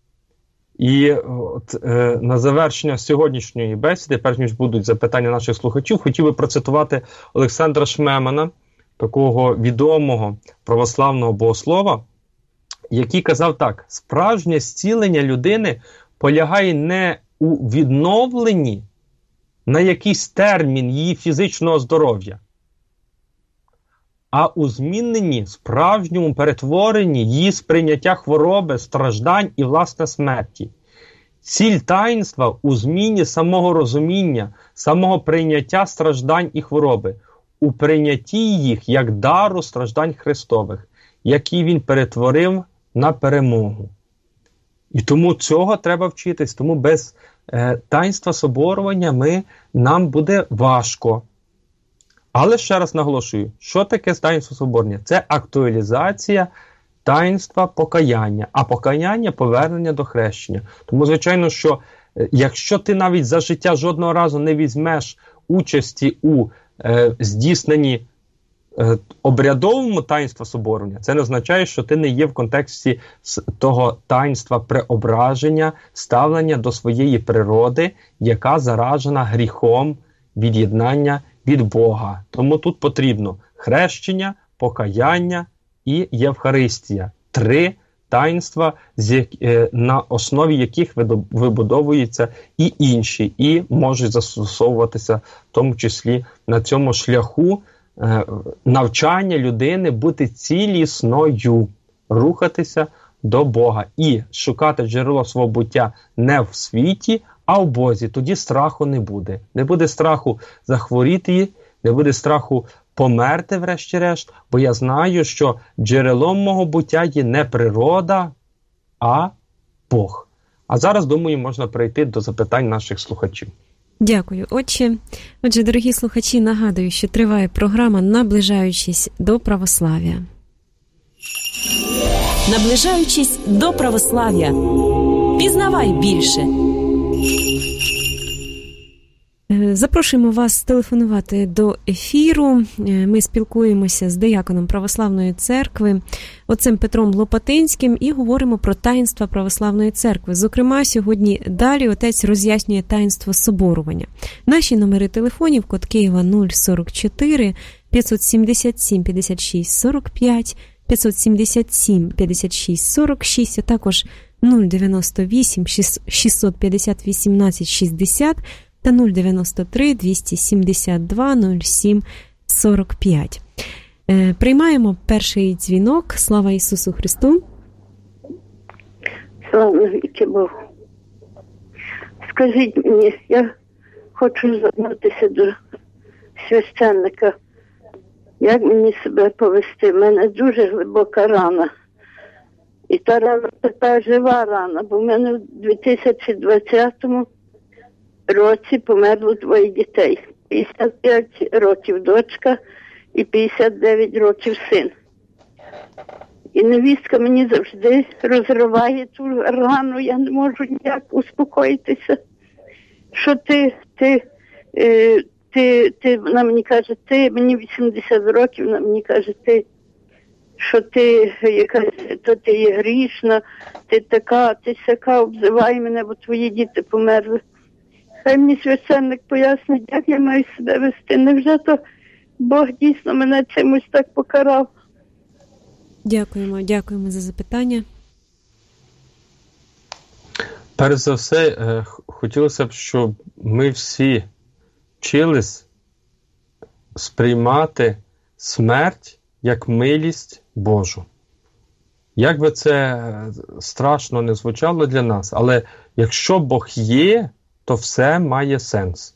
[SPEAKER 2] І от, е, на завершення сьогоднішньої бесіди, перш ніж будуть запитання наших слухачів, хотів би процитувати Олександра Шмемана, такого відомого православного богослова, який казав так: справжнє зцілення людини полягає не у відновленні на якийсь термін її фізичного здоров'я, а у зміненні, справжньому перетворенні її сприйняття хвороби, страждань і, власне, смерті. Ціль таїнства у зміні самого розуміння, самого прийняття страждань і хвороби, у прийнятті їх як дару страждань Христових, які Він перетворив на перемогу. І тому цього треба вчитись, тому без е, таїнства соборування ми, нам буде важко. Але ще раз наголошую, що таке таїнство соборування? Це актуалізація таїнства покаяння, а покаяння – повернення до хрещення. Тому, звичайно, що е, якщо ти навіть за життя жодного разу не візьмеш участі у е, здійсненні е, обрядовому таїнства соборування, це не означає, що ти не є в контексті того таїнства преображення, ставлення до своєї природи, яка заражена гріхом від'єднання від Бога. Тому тут потрібно хрещення, покаяння і Євхаристія. Три таїнства, на основі яких вибудовуються і інші, і можуть застосовуватися в тому числі на цьому шляху навчання людини бути цілісною, рухатися до Бога і шукати джерело свого буття не в світі, а в Бозі. Тоді страху не буде. Не буде страху захворіти, не буде страху померти врешті-решт, бо я знаю, що джерелом мого буття є не природа, а Бог. А зараз, думаю, можна перейти до запитань наших слухачів.
[SPEAKER 1] Дякую, отче. Отже, дорогі слухачі, нагадую, що триває програма «Наближаючись до православ'я».
[SPEAKER 3] наближаючись до православ'я. Пізнавай більше.
[SPEAKER 1] Запрошуємо вас телефонувати до ефіру. Ми спілкуємося з дияконом Православної церкви, отцем Петром Лопатинським, і говоримо про таїнства Православної церкви. Зокрема, сьогодні далі отець роз'яснює таїнство соборування. Наші номери телефонів: код Києва нуль сорок чотири п'ятсот сімдесят сім п'ятдесят шість сорок п'ять, п'ятсот сімдесят сім п'ятдесят шість сорок шість, а також нуль дев'яносто вісім шістсот п'ятдесят вісімнадцять шістдесят та нуль дев'яносто три двісті сімдесят два нуль сім сорок п'ять. Е, приймаємо перший дзвінок. Слава Ісусу Христу!
[SPEAKER 4] Слава віки Богу! Скажіть мені, я хочу звернутися до священника. Як мені себе повести? У мене дуже глибока рана. І та рана така жива рана, бо в мене в дві тисячі двадцятому році померло двоє дітей. п'ятдесят п'ять років дочка і п'ятдесят дев'ять років син. І невістка мені завжди розриває ту рану, я не можу ніяк успокоїтися. Що ти, ти, е, ти, ти, вона мені каже, ти, мені вісімдесят років, вона мені каже, ти, що ти якась, то ти є грішна, ти така, ти сяка, обзивай мене, бо твої діти померли. Хай мені священник пояснить, як я маю себе вести. Невже то Бог дійсно мене чимось так покарав?
[SPEAKER 1] Дякуємо, дякуємо за запитання.
[SPEAKER 2] Перш за все, хотілося б, щоб ми всі вчились сприймати смерть як милість Божу. Як би це страшно не звучало для нас, але якщо Бог є, то все має сенс.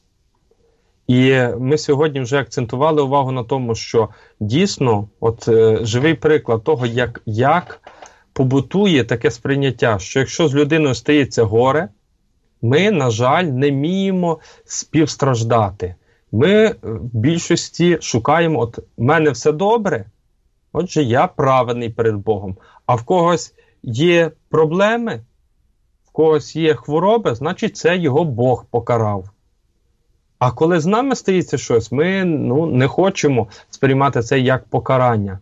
[SPEAKER 2] І ми сьогодні вже акцентували увагу на тому, що дійсно от е, живий приклад того, як, як побутує таке сприйняття, що якщо з людиною стається горе, ми, на жаль, не вміємо співстраждати. Ми в більшості шукаємо, от в мене все добре, отже, я праведний перед Богом. А в когось є проблеми, в когось є хвороби, значить це його Бог покарав. А коли з нами стається щось, ми ну, не хочемо сприймати це як покарання,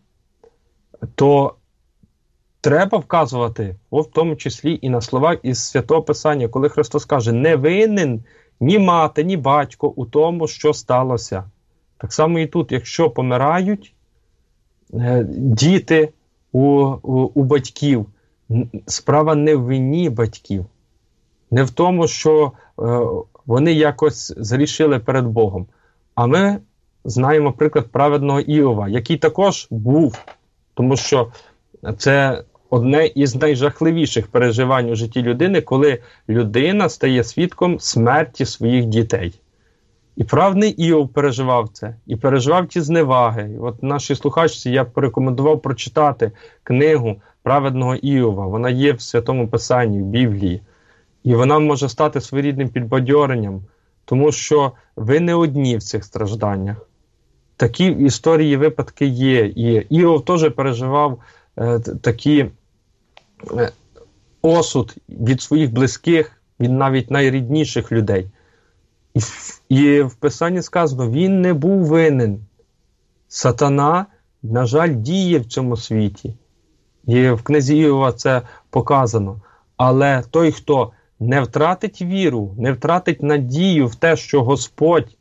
[SPEAKER 2] то треба вказувати, о, в тому числі і на словах із Святого Писання, коли Христос каже, не винен ні мати, ні батько у тому, що сталося. Так само і тут, якщо помирають е, діти у, у, у батьків, справа не в вині батьків, не в тому, що е, вони якось згрішили перед Богом. А ми знаємо приклад праведного Іова, який також був, тому що це одне із найжахливіших переживань у житті людини, коли людина стає свідком смерті своїх дітей. І праведний Іов переживав це, і переживав ті зневаги. І от нашій слухачці я порекомендував прочитати книгу праведного Іова. Вона є в Святому Писанні, в Біблії. І вона може стати своєрідним підбадьоренням, тому що ви не одні в цих стражданнях. Такі історії, випадки є. І Іов теж переживав е, такі е, осуд від своїх близьких, від навіть найрідніших людей. І, і в Писанні сказано, він не був винен. Сатана, на жаль, діє в цьому світі. І в книзі Іова це показано. Але той, хто не втратить віру, не втратить надію в те, що Господь,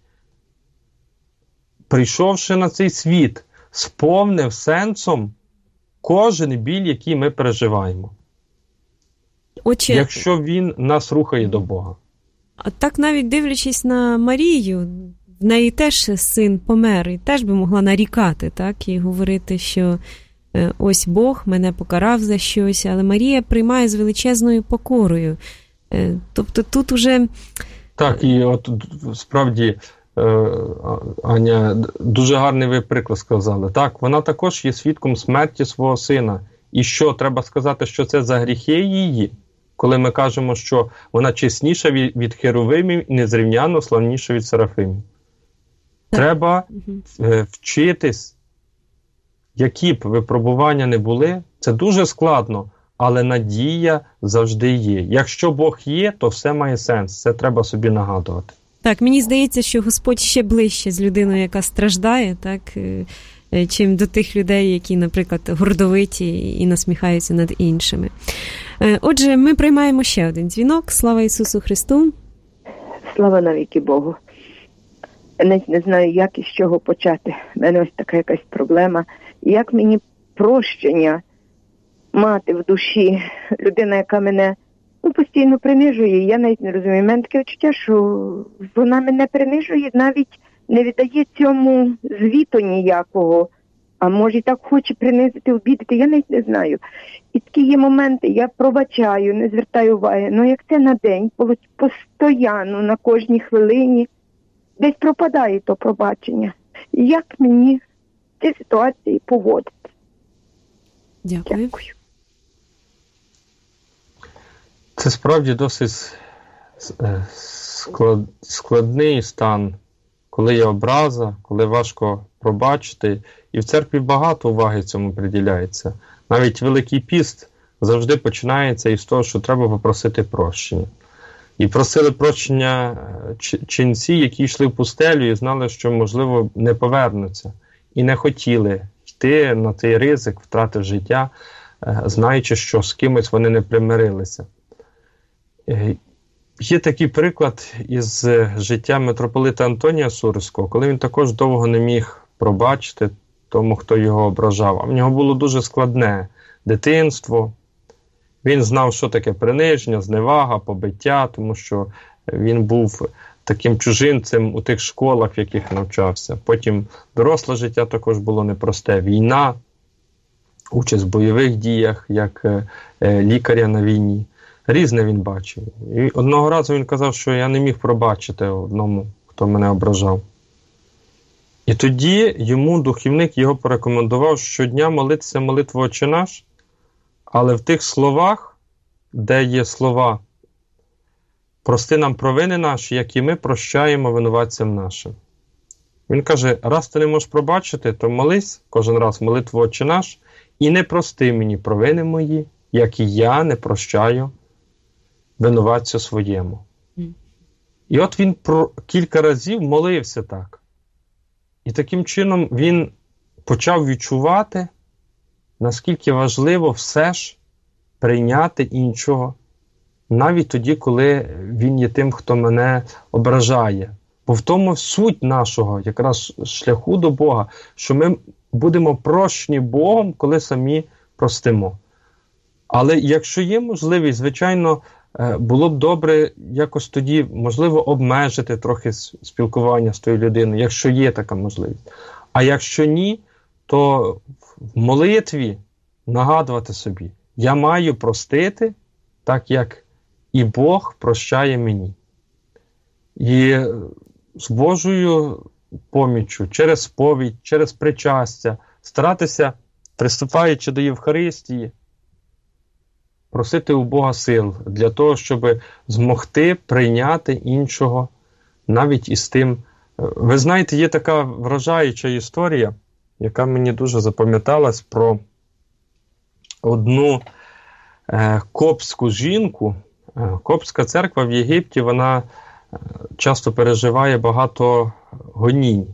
[SPEAKER 2] прийшовши на цей світ, сповнив сенсом кожен біль, який ми переживаємо.
[SPEAKER 1] Отче,
[SPEAKER 2] якщо він нас рухає до Бога.
[SPEAKER 1] А так навіть дивлячись на Марію, в неї теж син помер, і теж би могла нарікати, так, і говорити, що ось Бог мене покарав за щось, але Марія приймає з величезною покорою. Тобто тут уже...
[SPEAKER 2] Так, і от справді, Аня, дуже гарний ви приклад сказали. Так, вона також є свідком смерті свого сина. І що, треба сказати, що це за гріхи її? Коли ми кажемо, що вона чесніша від, від херувимів і незрівняно славніша від серафимів. Так. Треба угу. вчитись які б випробування не були, це дуже складно, але надія завжди є. Якщо Бог є, то все має сенс. Це треба собі нагадувати.
[SPEAKER 1] Так, мені здається, що Господь ще ближче з людиною, яка страждає, так, чим до тих людей, які, наприклад, гордовиті і насміхаються над іншими. Отже, ми приймаємо ще один дзвінок. Слава Ісусу Христу!
[SPEAKER 5] Слава навіки Богу! Не, не знаю, як і з чого почати. У мене ось така якась проблема. Як мені прощення мати в душі людина, яка мене ну, постійно принижує? Я навіть не розумію. У мене таке відчуття, що вона мене принижує, навіть не віддає цьому звіту ніякого. А може і так хоче принизити, обідати, я навіть не знаю. І такі є моменти, я пробачаю, не звертаю уваги. Ну як це на день, постійно, на кожній хвилині, десь пропадає то пробачення. Як мені в цій ситуації поводити?
[SPEAKER 1] Дякую.
[SPEAKER 5] Дякую.
[SPEAKER 2] Це справді досить склад, складний стан, коли є образа, коли важко пробачити. І в церкві багато уваги цьому приділяється. Навіть Великий піст завжди починається із того, що треба попросити прощення. І просили прощення ченці, які йшли в пустелю і знали, що, можливо, не повернуться. І не хотіли йти на цей ризик, втрати життя, знаючи, що з кимось вони не примирилися. Є такий приклад із життя митрополита Антонія Сурського, коли він також довго не міг пробачити тому, хто його ображав. А в нього було дуже складне дитинство. Він знав, що таке приниження, зневага, побиття, тому що він був таким чужинцем у тих школах, в яких навчався. Потім доросле життя також було непросте. Війна, участь в бойових діях, як лікаря на війні. Різне він бачив. І одного разу він казав, що я не міг пробачити одному, хто мене ображав. І тоді йому духівник його порекомендував щодня молитися молитву «Отче наш», але в тих словах, де є слова «Прости нам провини наші, як і ми прощаємо винуватцям нашим». Він каже, раз ти не можеш пробачити, то молись кожен раз молитву «Отче наш» і не прости мені провини мої, як і я не прощаю винуватцю своєму. Mm. І от він про кілька разів молився так. І таким чином він почав відчувати, наскільки важливо все ж прийняти іншого, навіть тоді, коли він є тим, хто мене ображає. Бо в тому суть нашого якраз шляху до Бога, що ми будемо прощені Богом, коли самі простимо. Але якщо є можливість, звичайно, було б добре якось тоді, можливо, обмежити трохи спілкування з тою людиною, якщо є така можливість. А якщо ні, то в молитві нагадувати собі, я маю простити, так як і Бог прощає мені. І з Божою поміччю, через сповідь, через причастя, старатися, приступаючи до Євхаристії, просити у Бога сил для того, щоб змогти прийняти іншого навіть із тим. Ви знаєте, є така вражаюча історія, яка мені дуже запам'яталась, про одну е, коптську жінку. Е, коптська церква в Єгипті, вона е, часто переживає багато гонінь.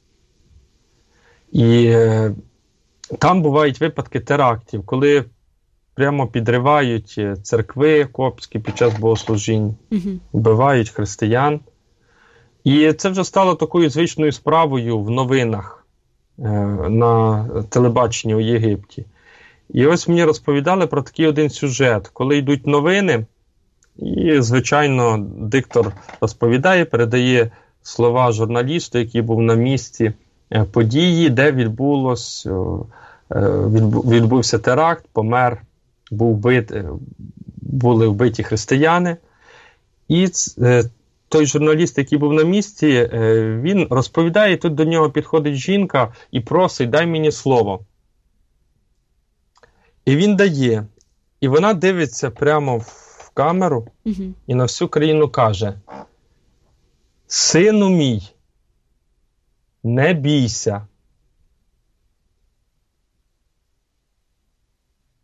[SPEAKER 2] І е, там бувають випадки терактів, коли прямо підривають церкви коптські під час богослужінь, uh-huh. вбивають християн. І це вже стало такою звичною справою в новинах е, на телебаченні у Єгипті. І ось мені розповідали про такий один сюжет, коли йдуть новини, і, звичайно, диктор розповідає, передає слова журналісту, який був на місці події, де відбулось, відбувся теракт, помер, був вбит, були вбиті християни. І той журналіст, який був на місці, він розповідає, тут до нього підходить жінка і просить, дай мені слово. І він дає. І вона дивиться прямо в камеру угу. і на всю країну каже: «Сину мій, не бійся,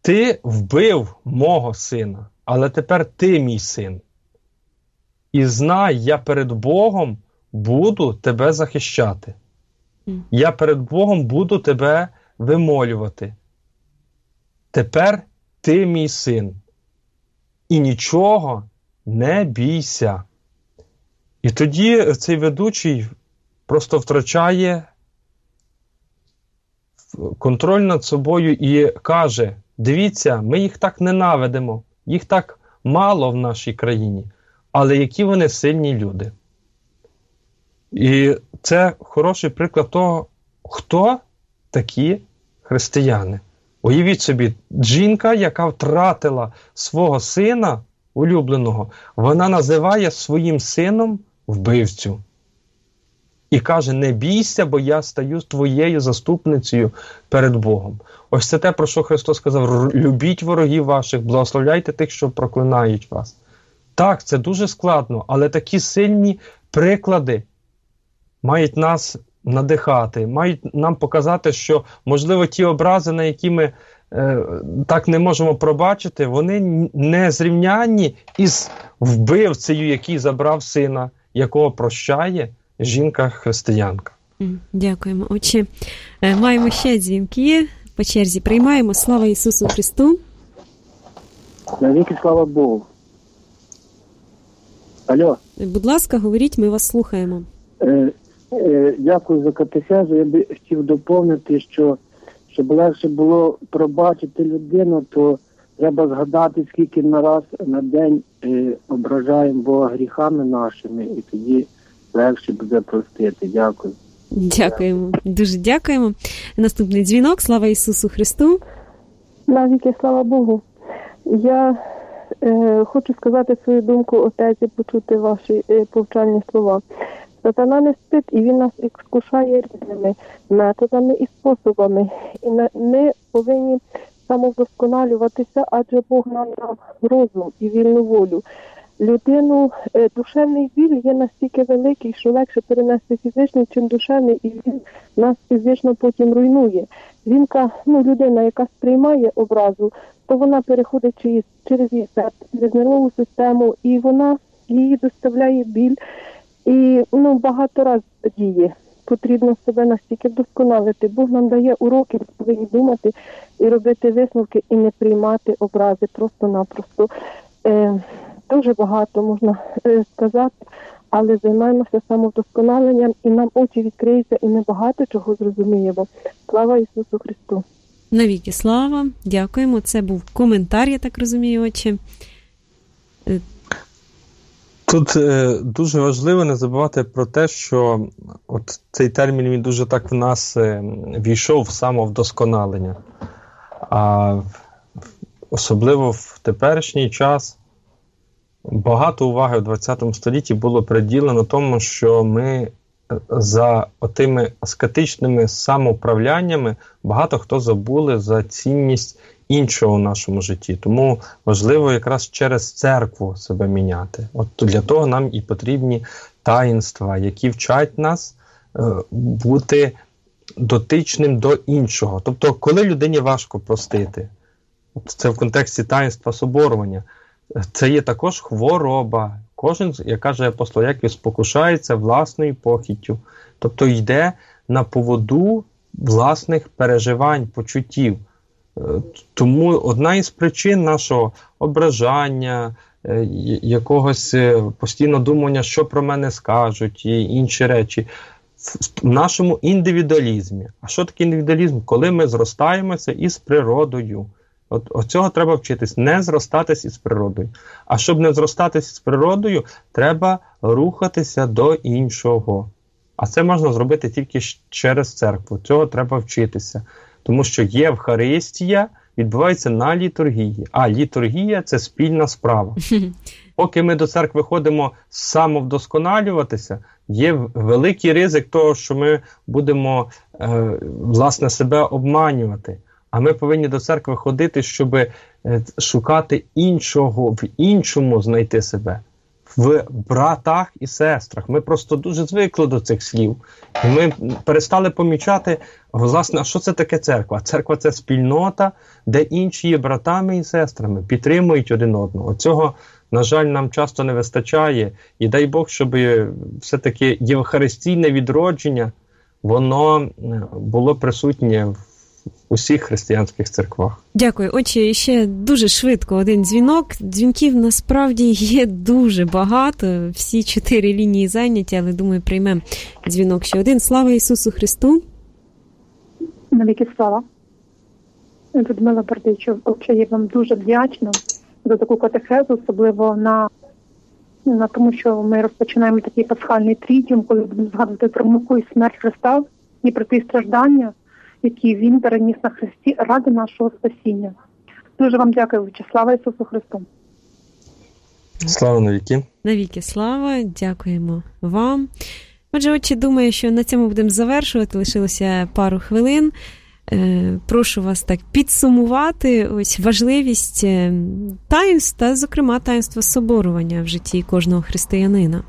[SPEAKER 2] ти вбив мого сина, але тепер ти мій син. І знай, я перед Богом буду тебе захищати. Я перед Богом буду тебе вимолювати. Тепер ти мій син. І нічого не бійся. І тоді цей ведучий просто втрачає контроль над собою і каже: дивіться, ми їх так ненавидимо, їх так мало в нашій країні, але які вони сильні люди. І це хороший приклад того, хто такі християни. Уявіть собі, жінка, яка втратила свого сина улюбленого, вона називає своїм сином вбивцю. І каже: не бійся, бо я стаю твоєю заступницею перед Богом. Ось це те, про що Христос сказав: любіть ворогів ваших, благословляйте тих, що проклинають вас. Так, це дуже складно, але такі сильні приклади мають нас надихати, мають нам показати, що, можливо, ті образи, на які ми е, так не можемо пробачити, вони не зрівнянні із вбивцею, який забрав сина, якого прощає жінка-християнка.
[SPEAKER 1] Дякуємо. Отже, маємо ще дзвінки. По черзі приймаємо. Слава Ісусу Христу.
[SPEAKER 6] Навіки слава Богу. Алло.
[SPEAKER 1] Будь ласка, говоріть, ми вас слухаємо.
[SPEAKER 6] Е, е, дякую за катехезу. Я би хотів доповнити, що щоб легше було пробачити людину, то треба згадати, скільки на раз на день е, ображаємо Бога гріхами нашими, і тоді легше буде простити. Дякую.
[SPEAKER 1] Дякуємо. Дуже дякуємо. Наступний дзвінок. Слава Ісусу Христу.
[SPEAKER 7] Навіки слава Богу. Я е, хочу сказати свою думку, отець, і почути ваші е, повчальні слова. Сатана не спить, і він нас іскушає різними методами і способами. І на, ми повинні самовдосконалюватися, адже Бог нам дав розум і вільну волю. Людину, е, душевний біль є настільки великий, що легше перенести фізичний, чим душевний, і він нас фізично потім руйнує. Жінка, ну, людина, яка сприймає образу, то вона переходить через, через її серце, через нервову систему, і вона її доставляє біль. І ну, багато разів діє. Потрібно себе настільки вдосконалити. Бог нам дає уроки, ми повинні думати і робити висновки, і не приймати образи просто-напросто. Е, дуже багато можна е, сказати, але займаємося самовдосконаленням, і нам очі відкриються, і ми багато чого зрозуміємо. Слава Ісусу Христу!
[SPEAKER 1] Навіки слава! Дякуємо. Це був коментар, я так розумію, отче.
[SPEAKER 2] Тут е, дуже важливо не забувати про те, що от цей термін, він дуже так в нас е, війшов в самовдосконалення. А особливо в теперішній час багато уваги в ХХ столітті було приділено тому, що ми за отими аскетичними самоуправляннями багато хто забули за цінність іншого в нашому житті. Тому важливо якраз через церкву себе міняти. От для того нам і потрібні таїнства, які вчать нас е, бути дотичним до іншого. Тобто, коли людині важко простити, це в контексті таїнства соборування, це є також хвороба. Кожен, як каже апостол Яків, спокушається власною похиттю. Тобто йде на поводу власних переживань, почуттів. Тому одна із причин нашого ображання, якогось постійно думання, що про мене скажуть, і інші речі, в нашому індивідуалізмі. А що таке індивідуалізм? Коли ми зростаємося із природою. От, от цього треба вчитись, не зростатись із природою. А щоб не зростатись із природою, треба рухатися до іншого. А це можна зробити тільки через церкву. Цього треба вчитися. Тому що Євхаристія відбувається на літургії. А літургія – це спільна справа. Поки ми до церкви ходимо самовдосконалюватися, є великий ризик того, що ми будемо, е, власне, себе обманювати. А ми повинні до церкви ходити, щоб шукати іншого, в іншому знайти себе. в братах і сестрах. Ми просто дуже звикли до цих слів. І ми перестали помічати, власне, а що це таке церква? Церква – це спільнота, де інші є братами і сестрами, підтримують один одного. Цього, на жаль, нам часто не вистачає. І дай Бог, щоб все-таки євхаристійне відродження, воно було присутнє в усіх християнських церквах.
[SPEAKER 1] Дякую. Отже, ще дуже швидко один дзвінок. Дзвінків насправді є дуже багато. Всі чотири лінії зайняті, але, думаю, приймемо дзвінок ще один. Слава Ісусу Христу!
[SPEAKER 8] Навіки слава. Людмила Бердичев, отче, я вам дуже вдячна за таку катехезу, особливо на, на тому, що ми розпочинаємо такий пасхальний трітіум, коли будемо згадувати про муку і смерть Христа і про ті страждання, які Він переніс на Христі ради нашого спасіння. Дуже вам дякую, отче. Слава Ісусу Христу!
[SPEAKER 2] Слава навіки!
[SPEAKER 1] Навіки слава! Дякуємо вам! Отже, отче, думаю, що на цьому будемо завершувати. Лишилося пару хвилин. Прошу вас так підсумувати ось важливість таїнств та, зокрема, таїнства соборування в житті кожного християнина.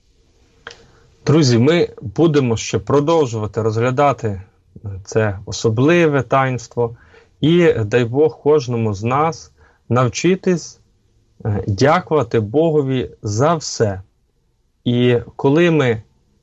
[SPEAKER 2] Друзі, ми будемо ще продовжувати розглядати це особливе таїнство і, дай Бог, кожному з нас навчитись дякувати Богові за все. І коли ми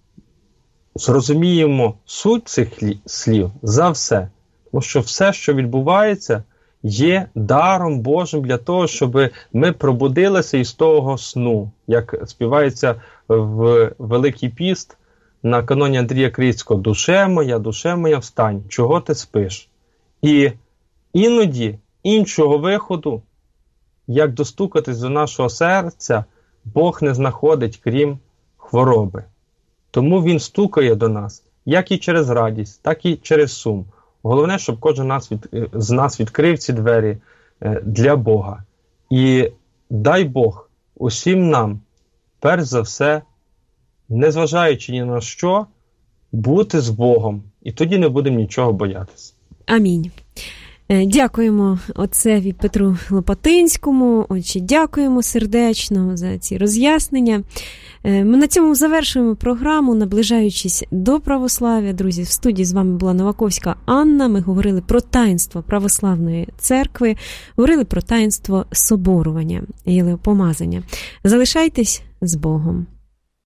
[SPEAKER 2] зрозуміємо суть цих слів за все, тому що все, що відбувається, є даром Божим для того, щоб ми пробудилися із того сну, як співається в Великий піст на каноні Андрія Крицького: «Душе моя, душе моя, встань, чого ти спиш?» І іноді іншого виходу, як достукатись до нашого серця, Бог не знаходить, крім хвороби. Тому Він стукає до нас, як і через радість, так і через сум. Головне, щоб кожен нас від, з нас відкрив ці двері для Бога. І дай Бог усім нам, перш за все, незважаючи ні на що, бути з Богом. І тоді не будемо нічого боятися.
[SPEAKER 1] Амінь. Дякуємо отцеві Петру Лопатинському. Отже, дякуємо сердечно за ці роз'яснення. Ми на цьому завершуємо програму, наближаючись до православ'я. Друзі, в студії з вами була Новаковська Анна. Ми говорили про таїнство православної церкви, говорили про таїнство соборування, єлеопомазання. Залишайтесь з Богом.